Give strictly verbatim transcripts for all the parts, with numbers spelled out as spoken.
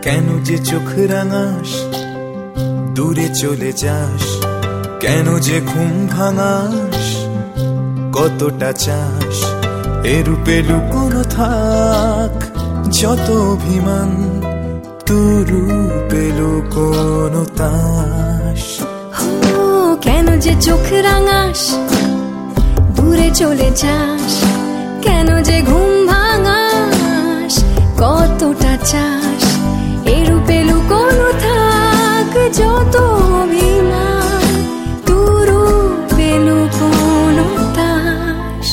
কেন যে চোখ রাঙাস, দূরে চলে যাস, কেন যে ঘুম ভাঙাস, কতটা চাস এ রূপে লুকোনো থাক যত অভিমান, তু রূপে লুকোনো তাস। কেন যে চোখ রাঙাস, দূরে চলে যাস, কেন যে ঘুম ভাঙাস, কতটা চাস এ রূপে লুকোনো থাক যত অভিমান, তু রূপে লুকোনো তাস।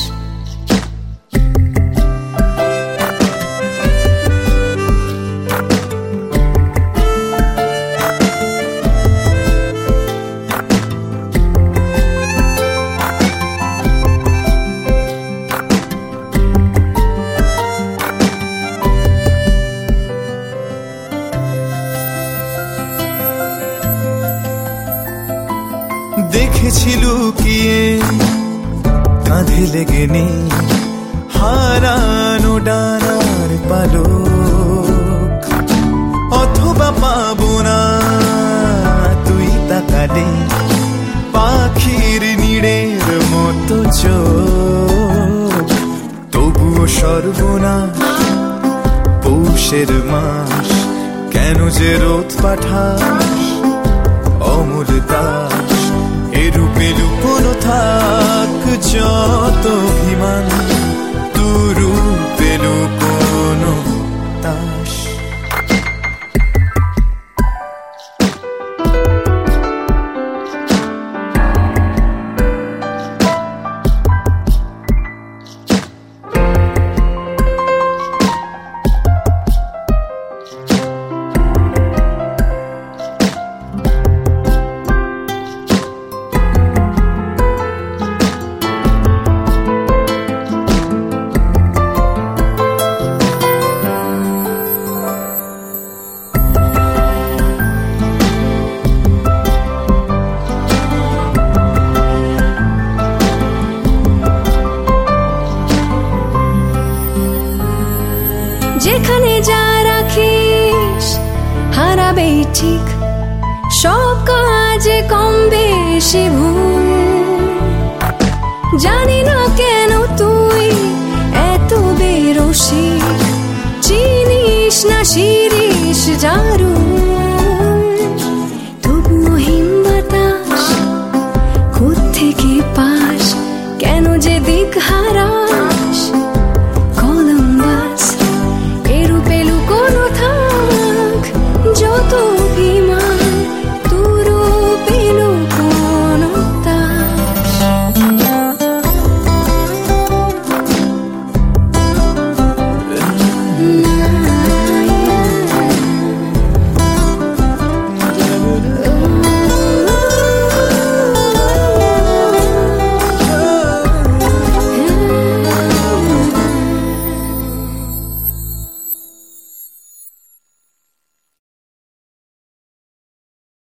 দেখেছি লুকিয়ে কাঁধে লেগে নেই হারানো ডানার পালক, অথবা পাবো না তুই তাকালে পাখির নীড়ের মতো চোখ, তবুও সর্বনাশ পৌষের মাস, কেন যে রোদ পাঠাস অমূল দাস, এ রূপে লুকোনো থাক যত অভিমান, তু রূপে লুকোনো তাস। যেখানে যা রাখিস হারাবেই ঠিক, সব কাজে কম বেশি ভুল। জানি না কেন তুই এত বেরসিক, চিনিস না শিরিষ জারু।